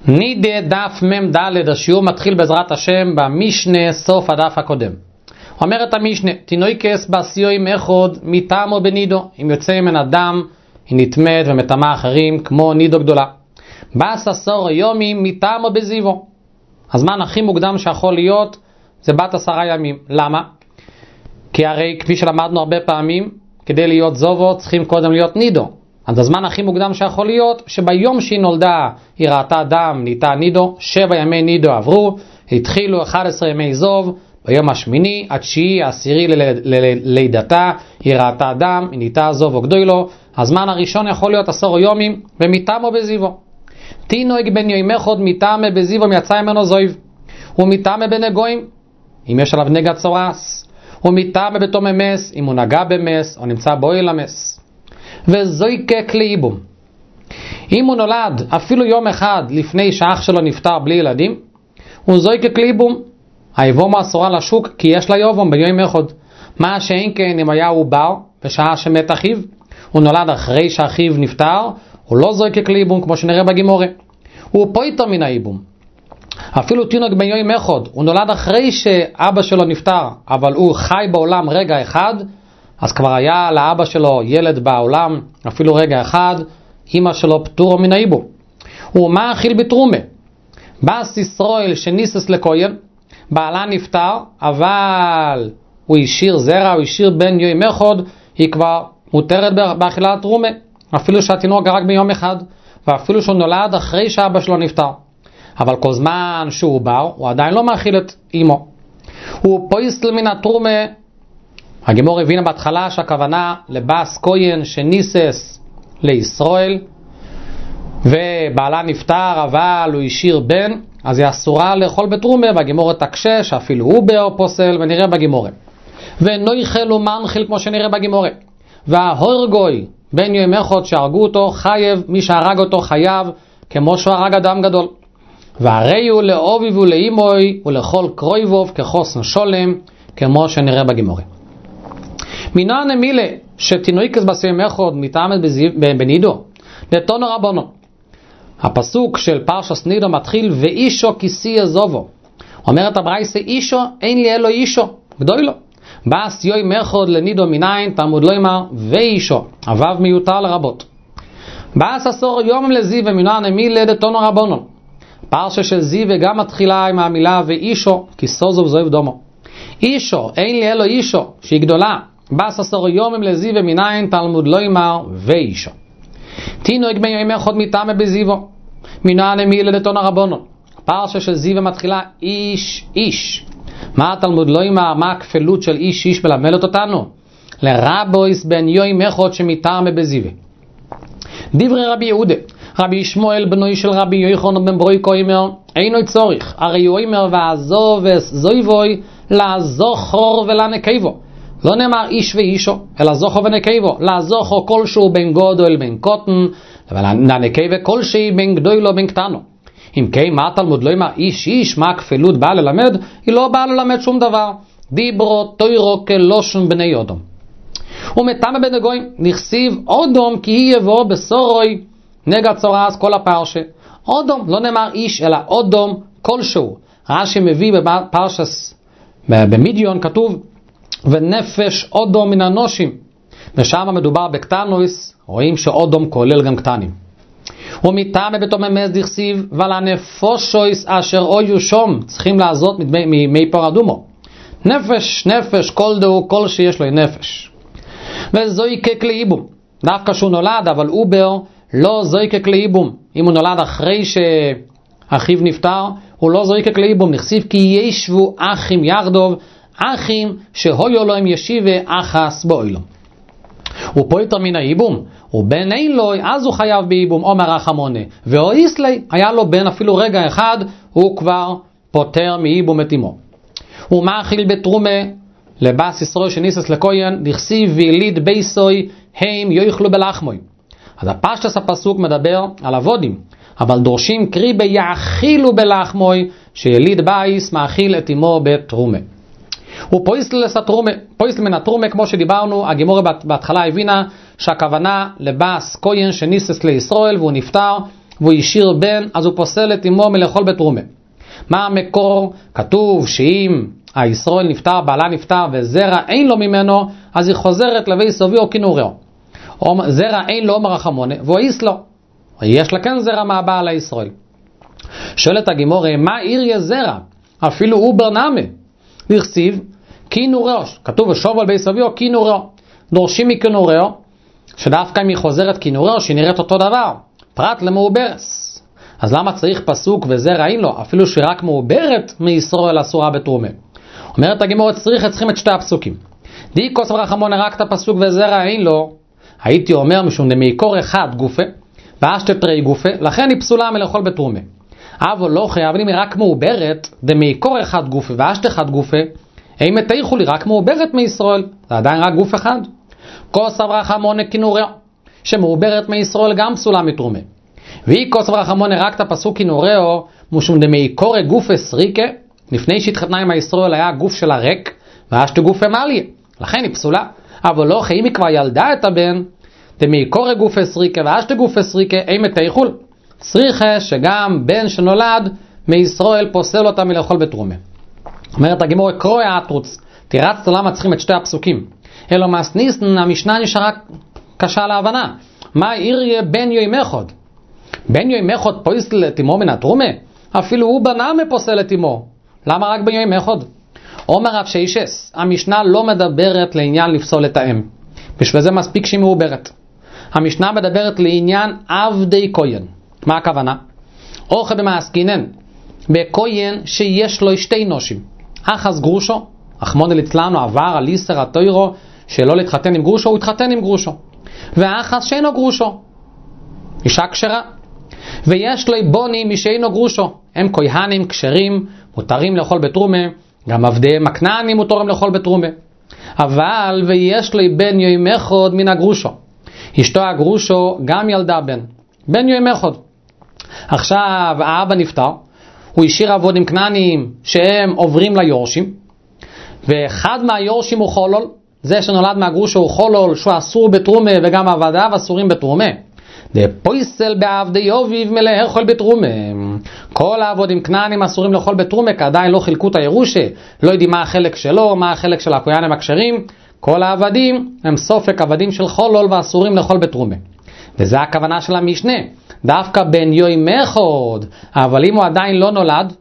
נידה דף מם ד', השיעור מתחיל בעזרת השם במשנה סוף הדף הקודם. אומרת המשנה, תינוקס בסיועי מחוד מטעמו בנידו, אם יוצא מן אדם היא נטמאת ומטמאה אחרים כמו נידו גדולה. בס עשור יומים מטעמו בזיבו, הזמן הכי מוקדם שיכול להיות זה בת 10 ימים. למה? כי הרי כפי שלמדנו הרבה פעמים, כדי להיות זובו צריכים קודם להיות נידו. אז הזמן הכי מוקדם שיכול להיות שביום שהיא נולדה היא ראתה דם, נהייתה נידו, 7 ימי נידו עברו, התחילו 11 ימי זוב, ביום השמיני, התשיעי, העשירי ללידתה, היא ראתה דם, היא נהייתה זובו גדולו. הזמן הראשון יכול להיות 10 יומים ומטעמו בזיבו. תינוק בן יום אחד מטעמה בזיבו יצא ממנו זויב, ומטעמה בנגויים אם יש עליו נגע צורס, ומטעמה בתום אמס אם הוא נגע במס או נמצא באוהל המס. וזויקק לאיבום, אם הוא נולד אפילו יום אחד לפני שאח שלו נפטר בלי ילדים, הוא זויקק לאיבום, היבום אסורה לשוק כי יש לה יובום ביום אחד. מה שאין כן אם היה עובר בשעה שמת אחיו, הוא נולד אחרי שאחיו נפטר, הוא לא זויקק לאיבום כמו שנראה בגימורה, הוא פויטר מן האיבום. אפילו תינוק בן יום אחד, הוא נולד אחרי שאבא שלו נפטר, אבל הוא חי בעולם רגע אחד, אז כבר היה לאבא שלו ילד בעולם, אפילו רגע אחד, אמא שלו פטור מן האיבום. הוא מאכיל בתרומה, בס ישראל שניסס לכהן, בעלה נפטר, אבל הוא השאיר זרע, הוא השאיר בן יום אחד, היא כבר מותרת באכילת תרומה, אפילו שהתינוק רק ביום אחד, ואפילו שהוא נולד אחרי שאבא שלו נפטר. אבל כל זמן שהוא בר, הוא עדיין לא מאכיל את אמו. הוא פויסל מן התרומה, הגימור הבינה בהתחלה שהכוונה לבס כהן שניסס לישראל, ובעלה נפטר אבל הוא השאיר בן, אז היא אסורה לאכול בתרומה, והגימור תקשה שאפילו הוא באו פוסל, ונראה בגימור. ונויכל ומנחיל כמו שנראה בגימור. וההורגוי בן יום אחד שהרגו אותו חייב, מי שהרג אותו חייב כמו שהוא הרג אדם גדול. והרי הוא לאוביב ולאימוי ולכל קרויבוב כחוסן שולם כמו שנראה בגימורה. מינה נמילה שתינוקס בסיום אחד מתעמת בנידו נתון רבנו. הפסוק של פרשת נידו מתחיל ואישו כיסי יזובו, אומרת הברייסה אישו אין לי אלו אישו גדוי לו. בס יום אחד לנידו מניין תלמוד לא אמר ואישו אבב מיותר לרבות. בס 10 יום לזיו ומינה נמילה נתון רבנו. פרשה של זיו גם מתחילה עם המילה ואישו כיסו זוב זוב דומו. אישו אין לי אלו אישו שהיא גדולה, בס 10 יום לזיו ומניין תלמוד לא אמר ואישו. תינוק בן יום אחד מטעמה בזיבו, מינה נמילה נתון רבנו. פרשה של זיו מתחילה איש איש. מה התלמוד לא אמר, מה הכפלות של איש איש מלמדת אותנו? לרבויס בן יום אחד שמטעמה בזיו. דברי רבי יהודה, רבי ישמעאל בנוי של רבי יוחנן בן ברויקו אומר, אינו צורך, הרי הוא אומר ועזוב זויבוי לעזוכור ולנקבו. לא נאמר איש ואישו, אלא זוכו ונקבו. לעזוכו כלשהו בין גודל בין קוטן, ולנקבו כלשהי בין גדולו בין קטנו. אם כן, מה התלמוד לא אמר איש איש, מה הכפלות באה ללמד? היא לא באה ללמד שום דבר. דיברו תוירו כלושן בני אודום. ומטעמה בנגויים נכסיב אודום כי היא יבוא בסורוי נגע צורס כל הפרשה. אודום, לא נאמר איש אלא אודום כלשהו. רש"י מביא בפרשס במדיון כתוב ונפש אודום מן הנושים, ושם מדובר בקטנויס, רואים שאודום כולל גם קטנים. ומטעמה בתום אמס דכסיב ולנפושויס אשר אויו שום, צריכים לעזות ממי פור אדומו. נפש נפש כל דהו כל שיש לו נפש. וזויקק לאיבום, דווקא שהוא נולד אבל אובר לא זויקק לאיבום. אם הוא נולד אחרי שאחיו נפטר הוא לא זויקק לאיבום. נכסיב כי ישבו אחים יחדוב, אחים שהויו לו הם ישיבה אחס באוילום. הוא פויטר מן האיבום, ובן אין לו אז הוא חייב באיבום אומר רחמונה, ואויס לי היה לו בן אפילו רגע אחד, הוא כבר פוטר מאיבום את אמו. הוא מאכיל בתרומה לבס ישראל שניסס לכהן, דכסיב ויליד בייסוי הם יאכלו בלחמוי. אז הפשטס הפסוק מדבר על עבודים, אבל דורשים קריבה יאכילו בלחמוי, שיליד בייס מאכיל את אמו בתרומה. הוא פויסל מן התרומה, כמו שדיברנו, הגימורה בהתחלה הבינה שהכוונה לבס כהן שניסס לישראל והוא נפטר, והוא השאיר בן, אז הוא פוסל את אמו מלאכול בתרומה. מה המקור? כתוב שאם הישראל נפטר, בעלה נפטר וזרע אין לו ממנו, אז היא חוזרת לבית סובי או כינורהו. זרע אין לו אומר רחמונה והוא איס לו, יש לה כן זרע מהבעל הישראל. שואלת הגימורה, מה עיר זרע? אפילו הוא ברנמה לכסיב כינורהו, כתוב ושוב על בית סובי או כינורהו, דורשים מכינורהו שדווקא אם היא חוזרת כינורהו שהיא נראית אותו דבר, פרט למעוברס. אז למה צריך פסוק וזרע אין לו, אפילו שהיא רק מעוברת מישראל אסורה בתרומה? אומרת הגימורה, צריכים את שתי הפסוקים. די כוס ורחמונה רק את הפסוק וזרע אין לו, הייתי אומר משום דמעיקור אחד גופה ואשת תרי גופה, לכן היא פסולה מלאכול בתרומה. אבל לא חייב, אבל אם היא רק מעוברת דמעיקור אחד גופה ואשת אחד גופה, אם תאיכו לי רק מעוברת מישראל, זה עדיין רק גוף אחד. כוס ורחמונה כינורהו שמעוברת מישראל גם פסולה מתרומה. והיא כוס ורחמונה רק את הפסוק כינורהו משום דמעיקור גופה סריקה, לפני שהתחתנה עם הישראל היה גוף שלה ריק ואשת גופה מליה, לכן היא פסולה. אבל לא, אם היא כבר ילדה את הבן, דמעיקור גופה סריקה ואשת גופה סריקה, אם תאיכול. סריחה שגם בן שנולד מישראל פוסל אותה מלאכול בתרומה. אומרת הגימורה, קרוי התרוץ, תירצת למה צריכים את שתי הפסוקים. אלא מסניסן, המשנה נשארה קשה להבנה. מה יריה בן יוי מחוד? בן יוי מחוד פוסל את אמו מן התרומה? אפילו הוא בנמה פוסל את אמו. למה רק בן יוי מחוד? אומר רב שיישס, המשנה לא מדברת לעניין לפסול את האם. בשביל זה מספיק שהיא מעוברת. המשנה מדברת לעניין עבדי כהן. מה הכוונה? אוכל במעסקינן, בכהן שיש לו שתי נושים. אחז גרושו, אחמון אצלנו עבר על איסר התוירו, שלא להתחתן עם גרושו, הוא התחתן עם גרושו. ואחז שאינו גרושו, אישה כשרה. ויש לו בונים משאינו גרושו, הם כהנים כשרים, מותרים לאכול בתרומה, גם עבדיהם הכנענים מותרים לאכול בתרומה. אבל ויש לו בן יוי מחוד מן הגרושו, אשתו הגרושו גם ילדה בן יוי מחוד. עכשיו האבא נפטר, הוא השאיר עבודים כנענים שהם עוברים ליורשים, ואחד מהיורשים הוא חולול, זה שנולד מהגרושו הוא חולול שהוא אסור בתרומה, וגם עבדיו אסורים בתרומה. דפויסל בעבדי יוביב מלאכול בתרומה. כל העבודים כנענים אסורים לאכול בתרומה, כי עדיין לא חילקו את הירושה, לא יודעים מה החלק שלו, מה החלק של הכהנים הכשרים. כל העבדים הם סופק עבדים של חולול ואסורים לאכול בתרומה. וזה הכוונה של המשנה, דווקא בן יוי מחוד. אבל אם הוא עדיין לא נולד,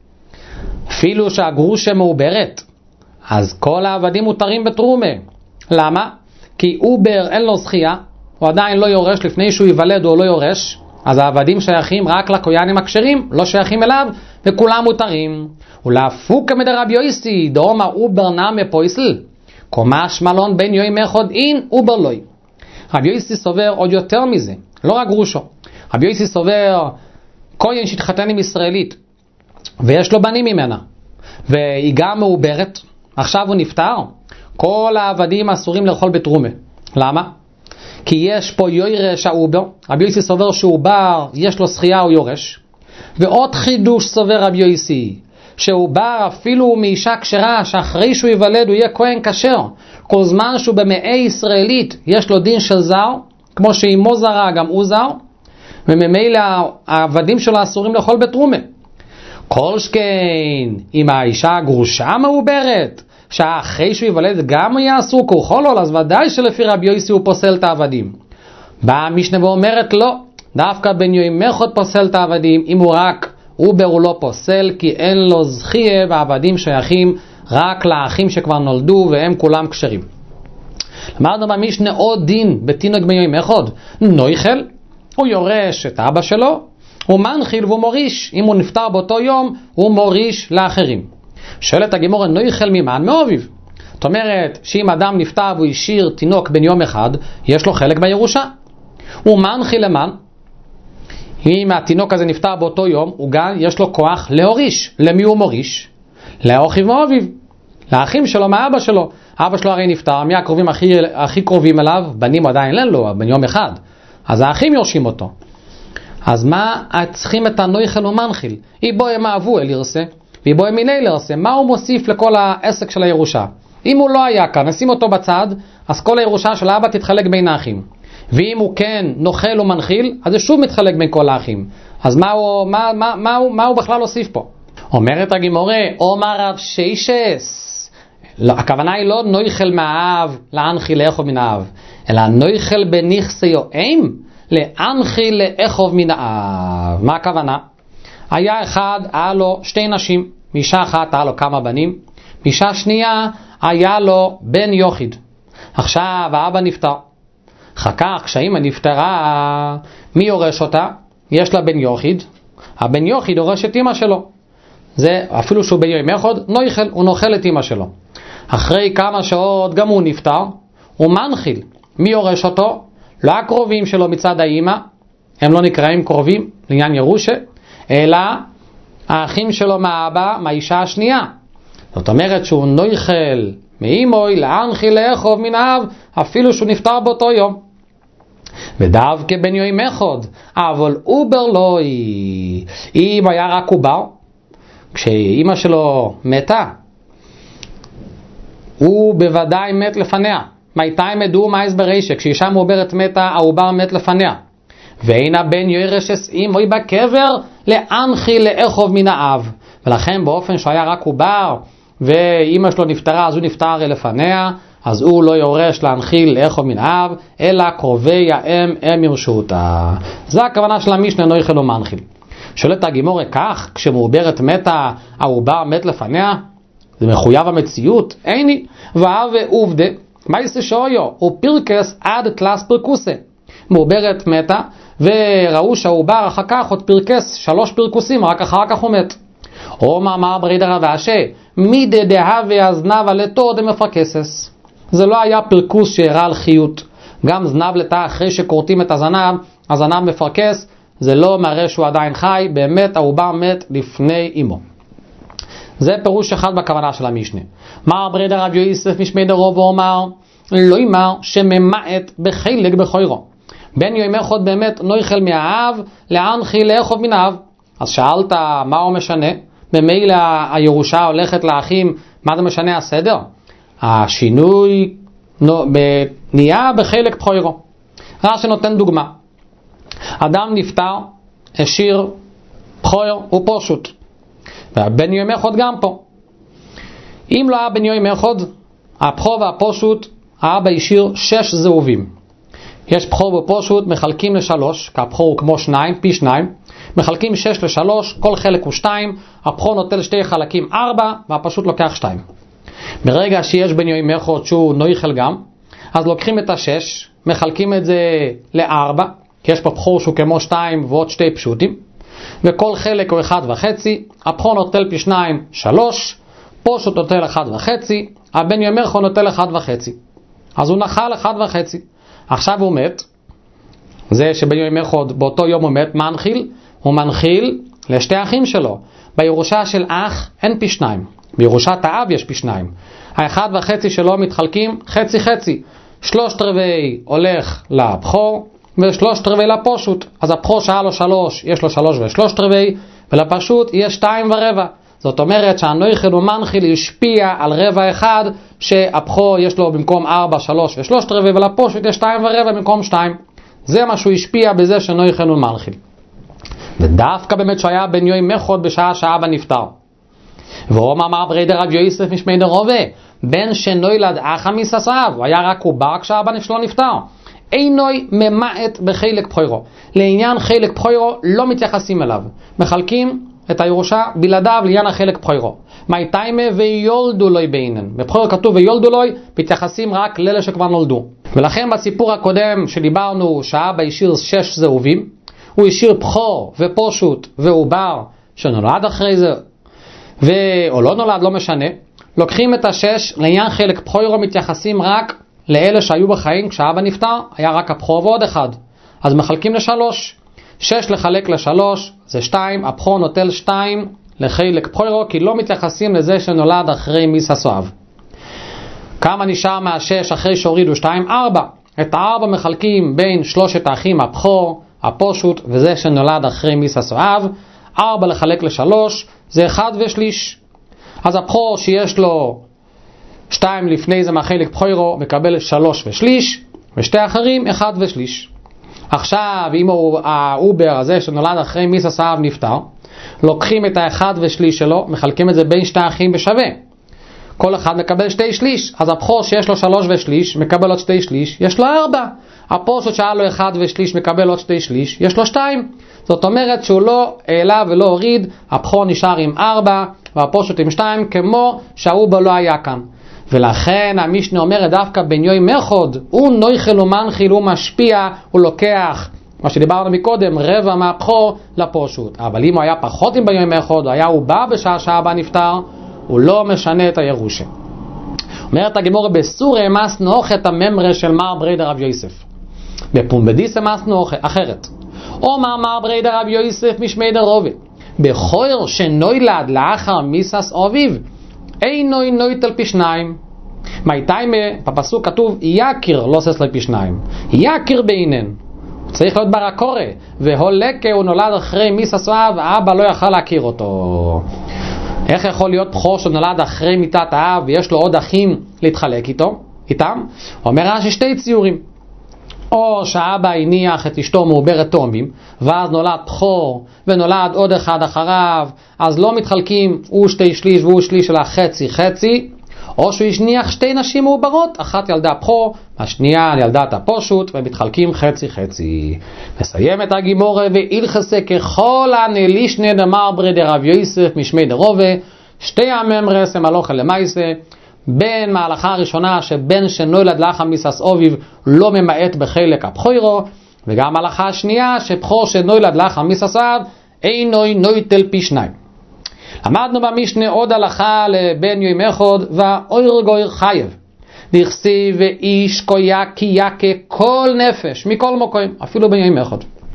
אפילו שהגרושה מעוברת, אז כל העבדים מותרים בתרומה. למה? כי עובר אין לו זכייה, הוא עדיין לא יורש, לפני שהוא ייוולד הוא לא יורש, אז העבדים שייכים רק לכהנים הכשרים, לא שייכים אליו, וכולם מותרים. ולהפוק מדרבי יויסי, דאמר עובר נמה פויסל, קומש מלון בן יוי מחוד אין עובר לוי. רבי יויסי סובר עוד יותר מזה, לא רק גרושו. רבי יויסי סובר כהן שהתחתן עם ישראלית, ויש לו בנים ממנה, והיא גם מעוברת, עכשיו הוא נפטר, כל העבדים אסורים לאכול בתרומה. למה? כי יש פה יורש העובר, רבי יויסי סובר שהוא בר, יש לו זכייה או יורש. ועוד חידוש סובר רבי יויסי, שהוא בר אפילו מאישה כשרה, שאחרי שהוא ייוולד הוא יהיה כהן כשר, כל זמן שהוא במאי ישראלית יש לו דין של זר, כמו שאימו זרה גם הוא זר, וממילא העבדים שלו אסורים לאכול בתרומה. כל שכן, אם האישה הגרושה מעוברת, שאחרי שהוא ייוולד גם יהיה אסור כוחולול, אז ודאי שלפי רבי יויסי הוא פוסל את העבדים. באה המשנה ואומרת לא, דווקא בן יוי מחוד פוסל את העבדים, אם הוא רק עובר הוא לא פוסל, כי אין לו זכייה, והעבדים שייכים רק לאחים שכבר נולדו והם כולם כשרים. למדנו במשנה עוד דין בתינוק בן יוי מחוד, נויכל, הוא יורש את אבא שלו, הוא מנחיל והוא מוריש, אם הוא נפטר באותו יום הוא מוריש לאחרים. שואלת הגימורה, נויכל ממן? מאוביב. זאת אומרת שאם אדם נפטר והוא השאיר תינוק בן יום אחד, יש לו חלק בירושה. הוא מנחיל למן, אם התינוק הזה נפטר באותו יום, הוא גם יש לו כוח להוריש. למי הוא מוריש? לאחיו מאוביב, לאחים שלו מאבא שלו. אבא שלו הרי נפטר, מי הקרובים הכי קרובים אליו? בנים עדיין אין לו, בן יום אחד, אז האחים יורשים אותו. אז מה צריכים את הנויכל ומנחיל? איבו הם אהבו אל ירסה ואיבו הם מיני לרסה. מה הוא מוסיף לכל העסק של הירושה? אם הוא לא היה כאן, נשים אותו בצד, אז כל הירושה של האבא תתחלק בין האחים. ואם הוא כן נוכל ומנחיל, אז זה שוב מתחלק בין כל האחים. אז מה הוא בכלל הוסיף פה? אומרת הגימורה, אומר רב שיישס, הכוונה היא לא נויכל מהאב להנחיל לאכוב מן האב, אלא נויכל בנכסיו אם להנחיל לאכוב מן האב. מה הכוונה? היה אחד, היה לו שתי נשים, מאישה אחת היה לו כמה בנים, מאישה שנייה היה לו בן יוחיד. עכשיו האבא נפטר, אחר כך כשהאמא נפטרה, מי יורש אותה? יש לה בן יוחיד, הבן יוחיד יורש את אמא שלו, זה אפילו שהוא בן יום אחד נויכל, הוא נוכל את אמא שלו. אחרי כמה שעות גם הוא נפטר, הוא מנחיל. מי יורש אותו? לא הקרובים שלו מצד האמא, הם לא נקראים קרובים לעניין ירושה, אלא האחים שלו מהאבא, מהאישה השנייה. זאת אומרת שהוא נויכל מאימוי להנחיל לאכוב מן האב, אפילו שהוא נפטר באותו יום. ודווקא בן יום אחד, אבל אובר לא, אם היה רק עובר, כשאימא שלו מתה, הוא בוודאי מת לפניה. מתי מדעו מה הסבריישה? כשאישה מעוברת מתה, העובר מת לפניה. ואין הבן יורשס אימוי בקבר להנחיל לאכוב מן האב. ולכן באופן שהיה רק עובר, ואימא שלו נפטרה, אז הוא נפטר לפניה, אז הוא לא יורש להנחיל לאכוב מן האב, אלא קרובי האם הם ירשו אותה. זה הכוונה של המשנה נויכל ומנחיל. שואלת הגימורה, כך כשמעוברת מתה, העובר מת לפניה? זה מחויב המציאות? איני. והווה עובדה, מה יעשה שויו? הוא פירקס עד תלס פרקוסה. מעוברת מתה, וראו שהעובר אחר כך עוד פירקס 3 פרקוסים, רק אחר כך הוא מת. או מאמר ברידר ואשה, מידי דהווה הזנב לתור דמפרקסס. זה לא היה פרקוס שהראה על חיות. גם זנב לתא אחרי שקורטים את הזנב מפרקס, זה לא מראה שהוא עדיין חי, באמת העובר מת לפני אמו. זה פירוש אחד בכוונה של המשנה. מר ברידר רב יוסף משמי דרוב ואומר, לא אמר שממעט בחלק בחוירו. בן יום אחד באמת נויכל מהאב להנחיל לאכוב מן האב. אז שאלת מה הוא משנה? במילא הירושה הולכת לאחים, מה זה משנה הסדר? השינוי נהיה בחלק בחוירו. רש"י נותן דוגמה. אדם נפטר, השאיר בחור ופושוט. והבן יום אחד גם פה. אם לא היה בן יום אחד, הבחור והפושוט, האבא השאיר 6 זהובים. יש בחור ופושוט, מחלקים ל3, כי הבחור הוא כמו 2, פי 2, מחלקים 6 ל3, כל חלק הוא 2, הבחור נוטל 2 חלקים 4, והפשוט לוקח 2. ברגע שיש בן יום אחד שהוא נויכל גם, אז לוקחים את 6, מחלקים את זה ל4, כי יש פה בחור שהוא כמו 2 ועוד 2 פשוטים, וכל חלק הוא 1.5, הבחור נוטל פי 2, 3, פושוט נוטל 1.5, הבן יום אחד נוטל 1.5. אז הוא נחל 1.5. עכשיו הוא מת, זה שבן יום אחד באותו יום הוא מת, הוא מנחיל לשתי אחים שלו. בירושה של אח אין פי 2, בירושת האב יש פי 2. ה1.5 שלו מתחלקים חצי-חצי, 3/4 הולך לבחור ו3/4 לפושוט. אז הבחור שהיה לו 3, יש לו 3 ו3/4, ולפשוט יש 2.25. זאת אומרת שהנויכל ומנחיל השפיע על 1/4, שהבחור יש לו במקום 4, 3 ו3/4, ולפושוט יש 2.25 במקום 2. זה מה שהוא השפיע בזה שנויכל ומנחיל. ודווקא באמת שהיה בן יום אחד בשעה שהאבא נפטר. ואומר אמר ברידר רב יוסף משמי דרובה, בן שנולד אחא מססאב, הוא היה רק עובר כשהאבא שלו נפטר. אינוי ממעט בחלק בחוירו. לעניין חלק בחוירו לא מתייחסים אליו. מחלקים את הירושה בלעדיו לעניין החלק בחוירו. מי תיימה ויולדו לוי ביינן. בבחור כתוב ויולדו לוי, מתייחסים רק לאלה שכבר נולדו. ולכן בסיפור הקודם שדיברנו שהאבא השאיר 6 זהובים, הוא השאיר בחור ופושוט ועובר שנולד אחרי זה, או לא נולד, לא משנה. לוקחים את 6, לעניין חלק בחוירו מתייחסים רק לאלה שהיו בחיים כשהאבא נפטר, היה רק הבחור ועוד 1. אז מחלקים ל3. 6 לחלק ל3 זה 2, הבחור נוטל 2 לחלק בחוירו, כי לא מתייחסים לזה שנולד אחרי מיססואב. כמה נשאר מה6 אחרי שהורידו 2? 4. את 4 מחלקים בין 3 האחים, הבחור, הפושוט וזה שנולד אחרי מיססואב. 4 לחלק ל3 זה 1/3. אז הבחור שיש לו 2 לפני זה מהחלק בחוירו מקבל 3/3, ושתי אחרים 1 ושליש. עכשיו, אם העובר הזה שנולד אחרי מיסס האב נפטר, לוקחים את 1 ושליש שלו, מחלקים את זה בין שתי אחים בשווה. כל אחד מקבל 2 שליש, אז הבכור שיש לו 3 ושליש, מקבל עוד 2 שליש, יש לו 4. הפורשות שהיה לו 1 ושליש, מקבל עוד 2 שליש, יש לו 2. זאת אומרת שהוא לא העלה ולא הוריד, הבכור נשאר עם 4, והפורשות עם 2, כמו שהעובר לא היה כאן. ולכן המשנה אומרת דווקא בן יום אחד, הוא נויכל ומנחיל, הוא משפיע, הוא לוקח, מה שדיברנו מקודם, רבע מהבכור לפורשות. אבל אם הוא היה פחות עם בן יום אחד, הוא בא בשעה שהאבא נפטר, הוא לא משנה את הירושה. אומרת הגמורה בסורה מסנו אוכל את הממרה של מר בריידר רב יוסף. בפומבדיסה מסנו אוכל אחרת. אומר מר בריידר רב יוסף משמי דרובה. בכור שנוילד לאחר מיסס אביו, אינו נויטל פי 2. מהייתיים בפסוק כתוב יקיר לא סס לפי 2. יקיר בעינן. צריך להיות ברקורה. והולקה הוא נולד אחרי מיסס אב, האבא לא יכל להכיר אותו. איך יכול להיות בכור שנולד אחרי מיתת האב ויש לו עוד אחים להתחלק איתם? אומר רש"י 2 ציורים. או שהאבא הניח את אשתו מעוברת תאומים, ואז נולד בכור ונולד עוד אחד אחריו, אז לא מתחלקים, הוא 2 שליש והוא שליש של החצי חצי, או שהוא השניח 2 נשים מעוברות, אחת ילדה בכור, השנייה ילדת הפורשות, ומתחלקים חצי חצי. מסיים את הגימורה ואילחסה ככל הנלישנה דמר בריידר רב יוסף משמי דרובה, 2 הממרס הם הלוכה למייסה, בין מהלכה הראשונה שבן שנולד לאחר מיסס אביו לא ממעט בחלק הבכורו, וגם מהלכה השנייה שבכור שנולד לאחר מיסס אב אינו נויטל פי 2. למדנו במשנה עוד הלכה לבן יום אחד והאויר גויר חייב. דכסיב ואיש קויה כי יקה כל נפש מכל מוקוים, אפילו בן יום אחד.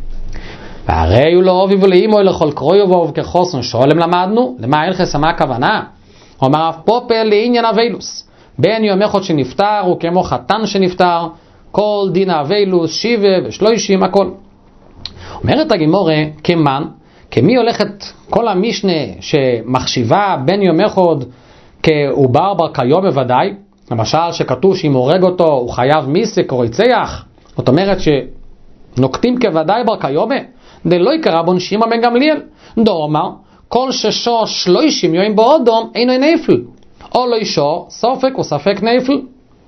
והרי הוא לא אביו ולאימו לכל קרויו ואוב כחוסן שולם למדנו, למה אלכס מה הכוונה? אומר אף פופל לעניין אבילוס. בן יום אחד שנפטר הוא כמו חתן שנפטר, כל דין אבילוס, 7 ו30 הכל. אומרת הגמורה כמן, כמי הולכת כל המשנה שמחשיבה בן יום אחד כעובר בר כיום בוודאי, למשל שכתוב שאם הורג אותו הוא חייב מיסק או רצח, זאת אומרת שנוקטים כוודאי בר כיום, דלא יקרא בון שמעון בן גמליאל, דאמר כל ששו 30 יום באודום אינו נפל, או לא ישו סופק או ספק נפל,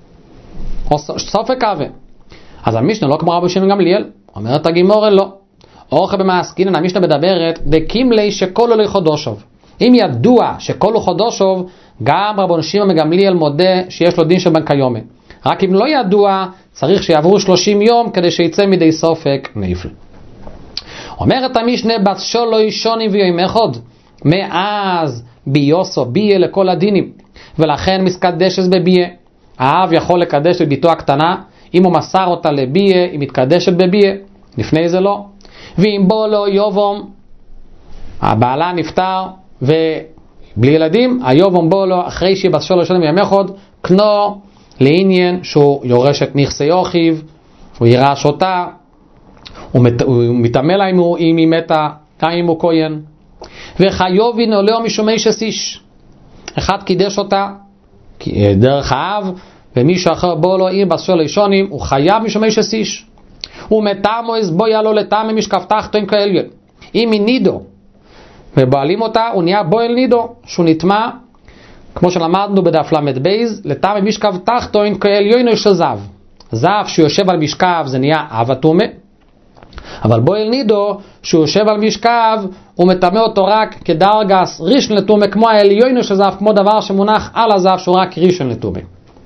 או סופק אבה. אז המשנה לא כמו רבי שמעון בן גמליאל, אומרת הגמורה לא. אוכל במעסקינן, המשנה מדברת דקימלי שכל הוא חודשוב. אם ידוע שכל הוא חודשוב, גם רבי שמעון בן גמליאל מודה שיש לו דין של בן כיומה. רק אם לא ידוע, צריך שיעברו 30 יום כדי שיצא מדי סופק נפל. אומרת המשנה בת שלוי שונים ויום אחד, מאז ביוסו ביה לכל הדינים, ולכן מסקדשת בביה. האב יכול לקדש את ביתו הקטנה, אם הוא מסר אותה לביה, היא מתקדשת בביה, לפני זה לא. ואם בו לא יובום, הבעלה נפטר ובלי ילדים, היובום בו לו אחרי שהיא בת שלוי שונים ויום אחד, כנו לעניין שהוא יורש את נכסי אחיו, הוא ירש אותה, הוא מתאמה לה אם היא מתה, גם אם הוא כהן. וחיובין עולהו משומי שסיש, אחד קידש אותה דרך האב, ומישהו אחר בו לו אם בסול ראשונים, הוא חייב משומי שסיש. הוא מתאמו הסבויה לו לטעם משקף תחתון כאליון. אם היא נידו ובועלים אותה, הוא נהיה בועל נידו, שהוא נטמע, כמו שלמדנו בדף למד בייז, לטעם משקף תחתון כאליון של זב. זב שיושב על משקף זה נהיה אב התומה, אבל בועל נידו שהוא יושב על משכב הוא מטמא אותו רק כדרגס ראשון לתומה, כמו העליון של זב, כמו דבר שמונח על הזב שהוא רק ראשון לתומה.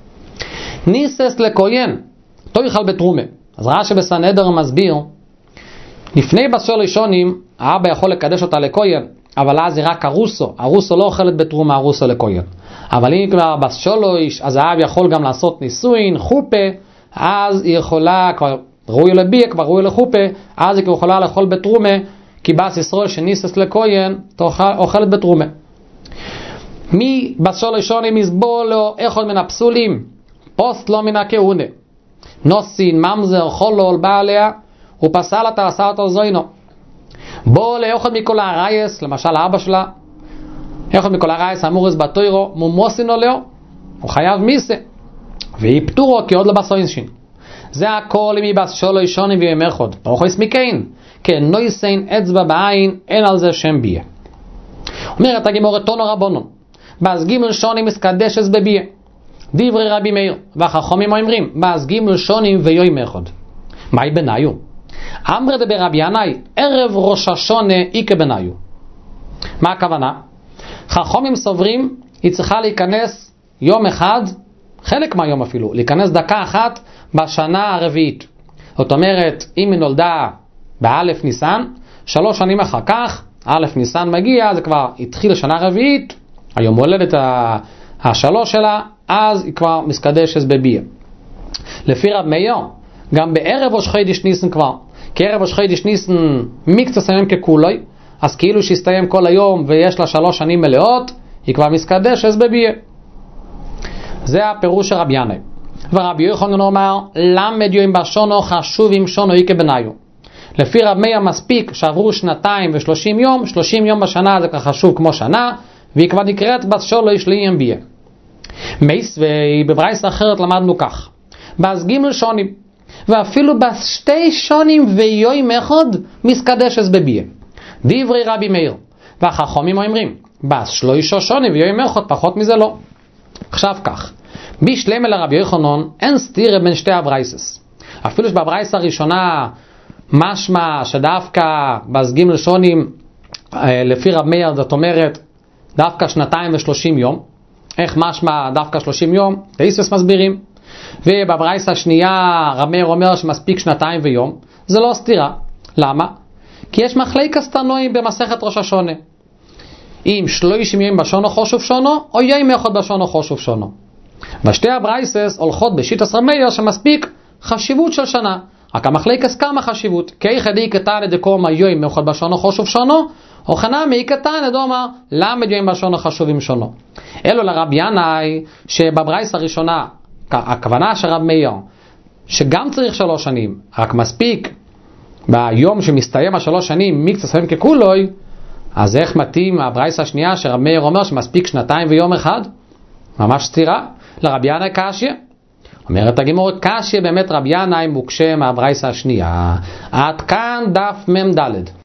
ניסס לכהן תאכל בתרומה. אז רש"י בסנהדרין מסביר, לפני בסול ראשונים האבא יכול לקדש אותה לכהן, אבל אז היא רק ארוסו לא אוכלת בתרומה, ארוסו לכהן. אבל אם כבר בסולויש, אז האב יכול גם לעשות נישואין, חופה, אז היא יכולה, כבר ראוי לביה, כבר ראוי לחופה, אז היא יכולה לאכול בתרומה, כי בס ישראל שניסס לכהן אוכלת בתרומה. מי בסול ראשונים יסבול לו אחד מן הפסולים, פוסט לא מן הכהונה, נוסין, ממזר, חולול, בא עליה, הוא פסל את העשרת זוינו. בוא לאחד מכל הרייס, למשל האבא שלה, אחד מכל הרייס אמורס בתוירו, מומוסין עולהו, הוא חייב מיסה, והיא פטורו כי עוד לא בסוינסין. זה הכל אם יבס שלו שונים ויום אחד. ברוך הסמיקין, כן נויסן אצבע בעין, אין על זה שם ביה. אומרת הגמורת תונו רבונון, באז גימל שונים מסקדשס בביה. דברי רבי מאיר, והחכמים אומרים, באז גימל שונים ויום אחד. מהי בניו? אמר דבר רבי ינאי, ערב ראש השונה איקה בניו. מה הכוונה? חכמים סוברים, היא צריכה להיכנס יום אחד, חלק מהיום אפילו, להיכנס דקה אחת בשנה הרביעית. זאת אומרת, אם היא נולדה באלף ניסן, 3 שנים אחר כך, א' ניסן מגיע, זה כבר התחיל שנה רביעית, היום הולדת השלוש שלה, אז היא כבר מסקדשת בביה. לפי רב מאיר, גם בערב ראש חודש ניסן כבר, כי ערב ראש חודש ניסן מקצה סיים ככולוי, אז כאילו שהסתיים כל היום ויש לה 3 שנים מלאות, היא כבר מסקדשת בביה. זה הפירוש של רבי ינאי. ורבי יוחנן אומר, למד יום בשונו חשוב עם שונו איקה בניו. לפי רב מאיר מספיק שעברו 2 ו30 יום, 30 יום בשנה זה חשוב כמו שנה, והיא כבר נקראת בת שלו יש לי ביה. מייס ובברייס אחרת למדנו כך, באז גימל שונים, ואפילו בשתי שונים ויום אחד מסקדשת בביה. דברי רבי מאיר, והחכמים אומרים, באז 3 שונים ויום אחד, פחות מזה לא. עכשיו כך, בשלמה לרבי יוחנן אין סתירה בין שתי הברייסס. אפילו שבברייס הראשונה משמע שדווקא באז גימל שונים, לפי רב מאיר זאת אומרת דווקא 2 ו30 יום. איך משמע דווקא 30 יום? תאיסוס מסבירים. ובברייס השנייה רב מאיר אומר שמספיק 2 ויום. זה לא סתירה. למה? כי יש מחלקת תנועים במסכת ראש השונה. אם 30 יום בשונו חשוב שונו, או יום אחד בשונו חשוב שונו. בשתי הברייסס הולכות בשיטת רב מאיר שמספיק חשיבות של שנה. רק המחלקת כמה חשיבות. כי יחדי קטן דקום היום אחד בשונו חשוב שונו, או חנמי קטן דומר למד יום בשונו חשובים שונו. אלו לרבי ינאי שבברייס הראשונה, הכוונה של רב מאיר, שגם צריך 3 שנים, רק מספיק ביום שמסתיים 3 שנים מקצה סיים ככולוי, אז איך מתאים הברייס השנייה שרב מאיר אומר שמספיק 2 ויום אחד? ממש סתירה. לרבי ינאי קשיא. אומרת הגמרא קשיא באמת רבי ינאי מוקשה מהברייס השנייה. עד כאן דף מ"ד.